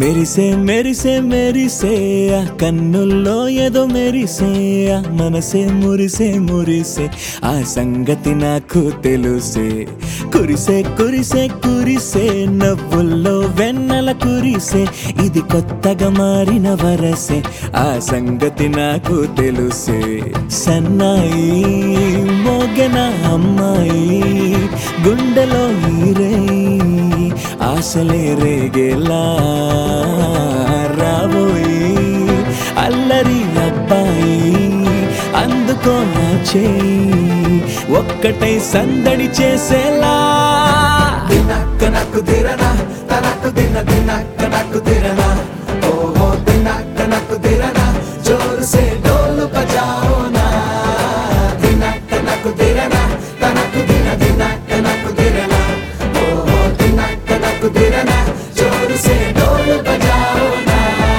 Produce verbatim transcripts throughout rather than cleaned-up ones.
మెరిసే మెరిసే మెరిసే ఆ కన్నుల్లో ఏదో మెరిసే ఆ మనసే మురిసే మురిసే ఆ సంగతి నాకు తెలుసే కురిసే కురిసే కురిసే నవ్వుల్లో వెన్నెల కురిసే ఇది కొత్తగా మారిన వరసే ఆ సంగతి నాకు తెలుసే సన్నాయి మోగన అమ్మాయి గుండెలో ఈరే ఆశలే రేగేలా రాబోయి అల్లరి అబ్బాయి అందుకో నా చేయి ఒక్కటై సందడి చేసేలా దినక్క నాకు దిరనా తనకు దిన దినక్క నాకు దిరనా ఓహో దినక్క నాకు దిరనా జోరు సే డోలు బజాओ నా దినక్క నాకు దిరనా తనకు దిన దినక్క నాకు దిరనా ఓహో దినక్క నాకు దిరనా జోరు సే డోలు బజాओ నా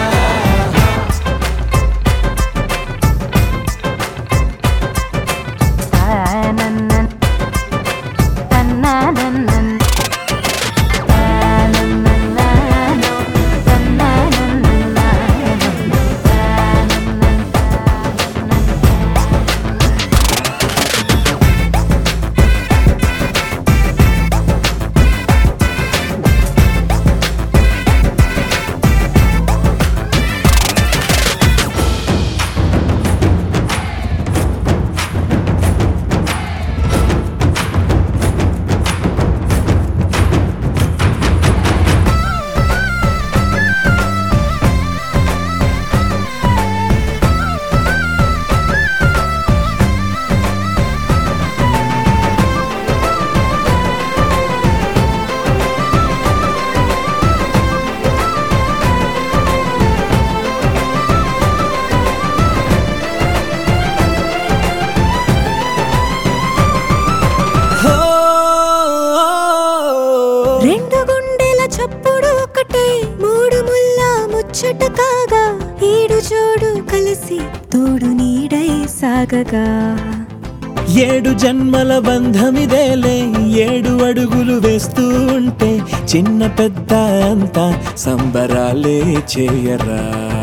రెండు గుండెల చప్పుడు ఒకటే మూడు ముల్ల ముచ్చట కాగా ఏడు జోడు కలిసి తోడు నీడై సాగగా ఏడు జన్మల బంధమిదేలే ఏడు అడుగులు వేస్తూ ఉంటే చిన్న పెద్ద అంతా సంబరాలే చేయరా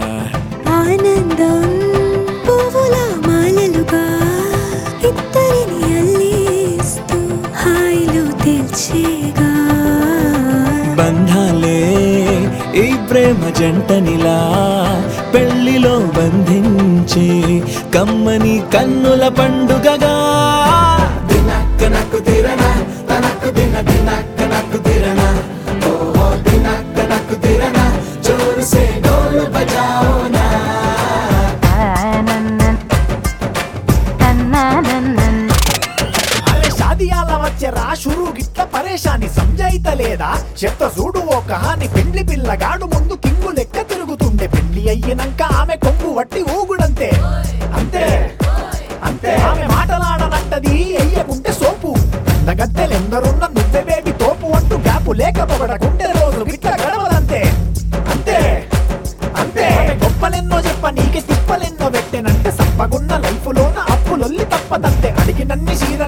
ఆనందం పువ్వుల మాలలుగా ఇద్దరిని అల్లేస్తూ హాయిలో తేల్చేగా బంధాలే ఈ ప్రేమ జంటనిలా పెళ్లిలో బంధించి కమ్మని కన్నుల పండుగగా దినక్క నాకు దిరనా తనకు దిన దినక్క నాకు దిరనా ఓహో దినక్క నాకు దిరనా జోరు సే డోలు బజాओ నా షాదియాల వచ్చెరా షురు గిట్ల పరేషాని సంజాయితలేదా చెప్త చూడు ఓ కహాని పెండ్లి పిల్లగాడు ముందు కింగు లెక్క తిరుగుతుండే పెళ్లి అయ్యినంక ఆమె కొంగు వట్టి ఊగుడంతే అంతే అంతే ఆమె మాటలాడనంటది అయ్యకుంటే సోపు అందగత్తెలెందరున్న నువ్వే బేబీ తోపు అంటూ గ్యాపు లేకపోవడకుంటే రోజు గిట్ల గడవదంతే అంతే అంతే గొప్పలెన్నో చెప్ప నీకే తిప్పలెన్నో పెట్టెనంటే సప్పగున్న లైఫ్ లోన అప్పులొల్లి తప్పదంతే అడిగినన్ని చీర